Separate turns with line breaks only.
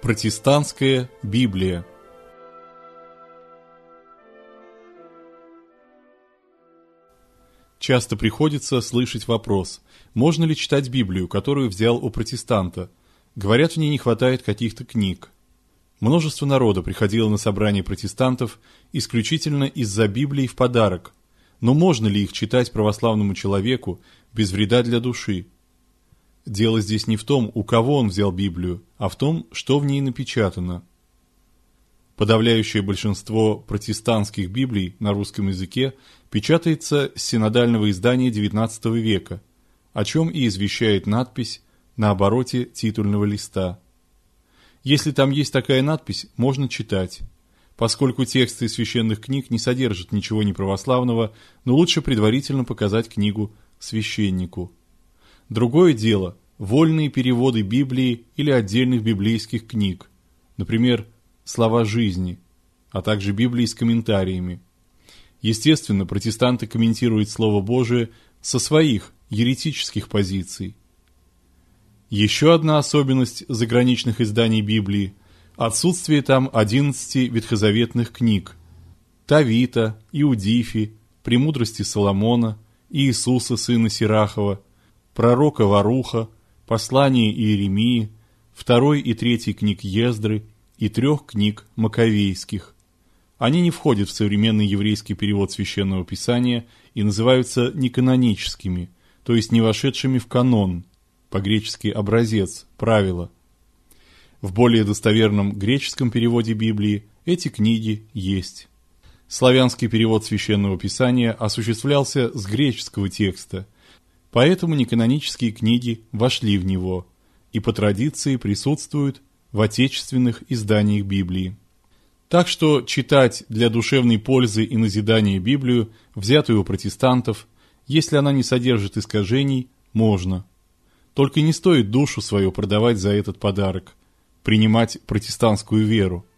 Протестантская Библия. Часто приходится слышать вопрос: можно ли читать Библию, которую взял у протестанта? Говорят, в ней не хватает каких-то книг. Множество народа приходило на собрания протестантов исключительно из-за Библии в подарок. Но можно ли их читать православному человеку без вреда для души? Дело здесь не в том, у кого он взял Библию, а в том, что в ней напечатано. Подавляющее большинство протестантских Библий на русском языке печатается с синодального издания XIX века, о чем и извещает надпись на обороте титульного листа. Если там есть такая надпись, можно читать. Поскольку тексты священных книг не содержат ничего неправославного, но лучше предварительно показать книгу священнику. Другое дело – вольные переводы Библии или отдельных библейских книг, например, «Слова жизни», а также Библии с комментариями. Естественно, протестанты комментируют Слово Божие со своих еретических позиций. Еще одна особенность заграничных изданий Библии – отсутствие там 11 ветхозаветных книг – Тавита, Иудифи, Премудрости Соломона, Иисуса, сына Сирахова, пророка Варуха, послание Иеремии, 2 и 3 книг Ездры и 3 книг Маковейских. Они не входят в современный еврейский перевод Священного Писания и называются неканоническими, то есть не вошедшими в канон, по-гречески образец, правило. В более достоверном греческом переводе Библии эти книги есть. Славянский перевод Священного Писания осуществлялся с греческого текста, поэтому неканонические книги вошли в него и по традиции присутствуют в отечественных изданиях Библии. Так что читать для душевной пользы и назидания Библию, взятую у протестантов, если она не содержит искажений, можно. Только не стоит душу свою продавать за этот подарок, принимать протестантскую веру.